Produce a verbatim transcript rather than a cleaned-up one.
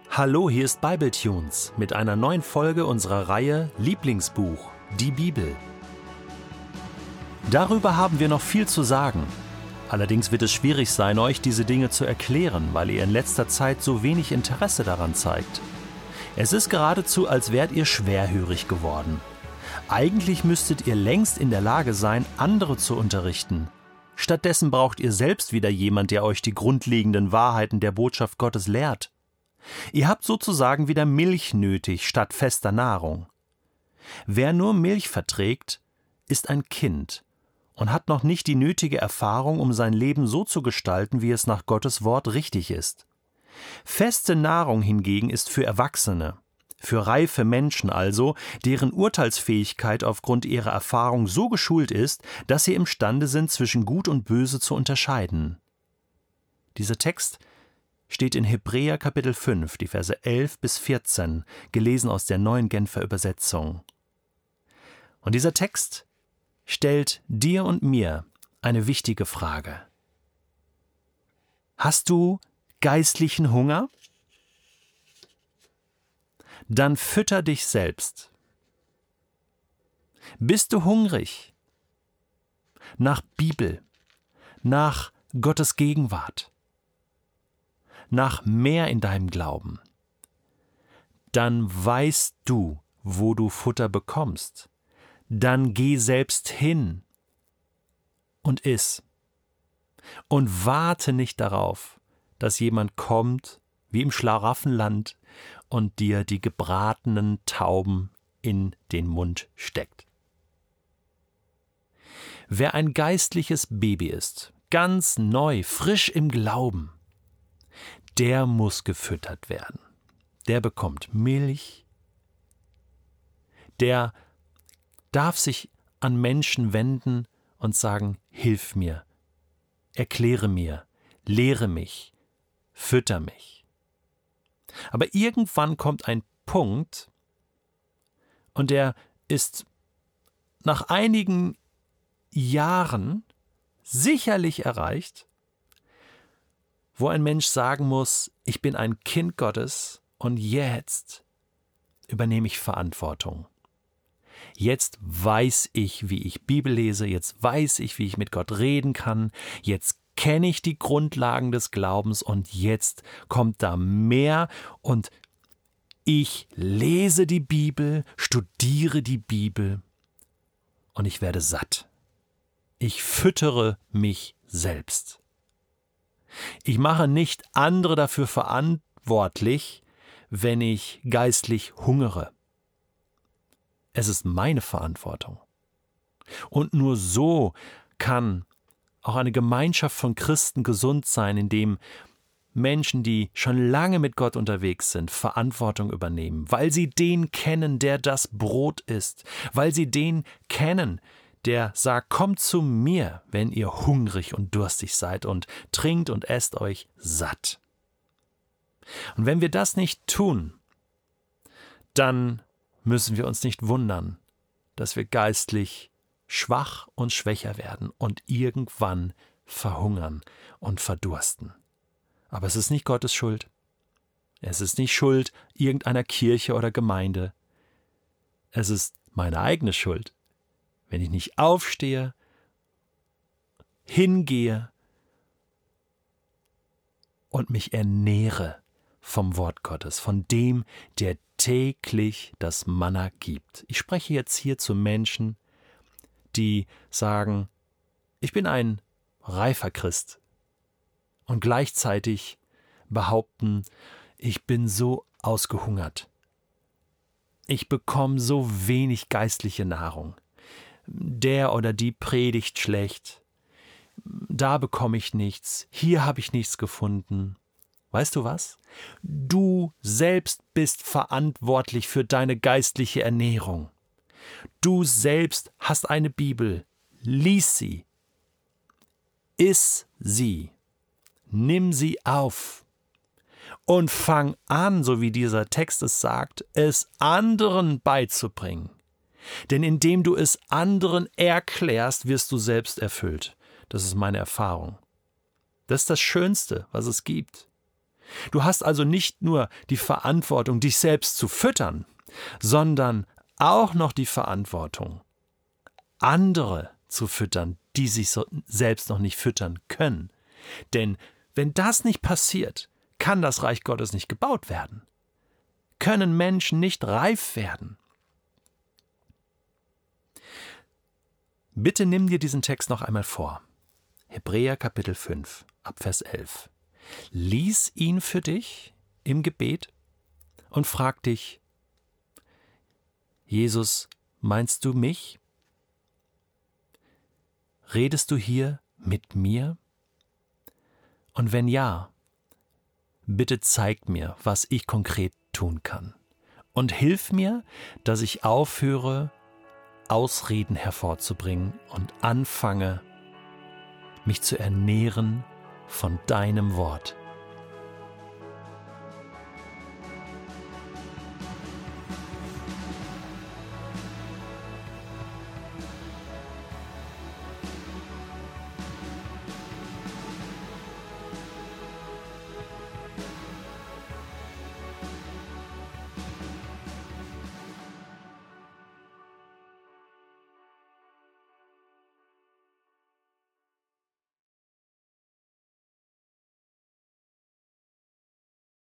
Hallo, hier ist Bibletunes mit einer neuen Folge unserer Reihe Lieblingsbuch, die Bibel. Darüber haben wir noch viel zu sagen. Allerdings wird es schwierig sein, euch diese Dinge zu erklären, weil ihr in letzter Zeit so wenig Interesse daran zeigt. Es ist geradezu, als wärt ihr schwerhörig geworden. Eigentlich müsstet ihr längst in der Lage sein, andere zu unterrichten. Stattdessen braucht ihr selbst wieder jemand, der euch die grundlegenden Wahrheiten der Botschaft Gottes lehrt. Ihr habt sozusagen wieder Milch nötig statt fester Nahrung. Wer nur Milch verträgt, ist ein Kind und hat noch nicht die nötige Erfahrung, um sein Leben so zu gestalten, wie es nach Gottes Wort richtig ist. Feste Nahrung hingegen ist für Erwachsene, für reife Menschen also, deren Urteilsfähigkeit aufgrund ihrer Erfahrung so geschult ist, dass sie imstande sind, zwischen Gut und Böse zu unterscheiden. Dieser Text steht in Hebräer Kapitel fünf, die Verse elf bis vierzehn, gelesen aus der Neuen Genfer Übersetzung. Und dieser Text stellt dir und mir eine wichtige Frage. Hast du geistlichen Hunger? Dann fütter dich selbst. Bist du hungrig nach Bibel, nach Gottes Gegenwart, nach mehr in deinem Glauben? Dann weißt du, wo du Futter bekommst. Dann geh selbst hin und iss. Und warte nicht darauf, dass jemand kommt, wie im Schlaraffenland, und dir die gebratenen Tauben in den Mund steckt. Wer ein geistliches Baby ist, ganz neu, frisch im Glauben, der muss gefüttert werden. Der bekommt Milch, der darf sich an Menschen wenden und sagen, hilf mir, erkläre mir, lehre mich, fütter mich. Aber irgendwann kommt ein Punkt, und der ist nach einigen Jahren sicherlich erreicht, wo ein Mensch sagen muss, ich bin ein Kind Gottes und jetzt übernehme ich Verantwortung. Jetzt weiß ich, wie ich Bibel lese, jetzt weiß ich, wie ich mit Gott reden kann, jetzt kenne ich die Grundlagen des Glaubens und jetzt kommt da mehr und ich lese die Bibel, studiere die Bibel und ich werde satt. Ich füttere mich selbst. Ich mache nicht andere dafür verantwortlich, wenn ich geistlich hungere. Es ist meine Verantwortung. Und nur so kann auch eine Gemeinschaft von Christen gesund sein, indem Menschen, die schon lange mit Gott unterwegs sind, Verantwortung übernehmen, weil sie den kennen, der das Brot ist, weil sie den kennen, der sagt, kommt zu mir, wenn ihr hungrig und durstig seid und trinkt und esst euch satt. Und wenn wir das nicht tun, dann müssen wir uns nicht wundern, dass wir geistlich schwach und schwächer werden und irgendwann verhungern und verdursten. Aber es ist nicht Gottes Schuld. Es ist nicht Schuld irgendeiner Kirche oder Gemeinde. Es ist meine eigene Schuld, wenn ich nicht aufstehe, hingehe und mich ernähre vom Wort Gottes, von dem, der täglich das Manna gibt. Ich spreche jetzt hier zu Menschen, die sagen, ich bin ein reifer Christ und gleichzeitig behaupten, ich bin so ausgehungert. Ich bekomme so wenig geistliche Nahrung. Der oder die predigt schlecht. Da bekomme ich nichts. Hier habe ich nichts gefunden. Weißt du was? Du selbst bist verantwortlich für deine geistliche Ernährung. Du selbst hast eine Bibel. Lies sie. Iss sie. Nimm sie auf. Und fang an, so wie dieser Text es sagt, es anderen beizubringen. Denn indem du es anderen erklärst, wirst du selbst erfüllt. Das ist meine Erfahrung. Das ist das Schönste, was es gibt. Du hast also nicht nur die Verantwortung, dich selbst zu füttern, sondern auch noch die Verantwortung, andere zu füttern, die sich so selbst noch nicht füttern können. Denn wenn das nicht passiert, kann das Reich Gottes nicht gebaut werden, können Menschen nicht reif werden. Bitte nimm dir diesen Text noch einmal vor. Hebräer Kapitel fünf, ab Vers elf. Lies ihn für dich im Gebet und frag dich: Jesus, meinst du mich? Redest du hier mit mir? Und wenn ja, bitte zeig mir, was ich konkret tun kann. Und hilf mir, dass ich aufhöre, Ausreden hervorzubringen und anfange, mich zu ernähren von deinem Wort.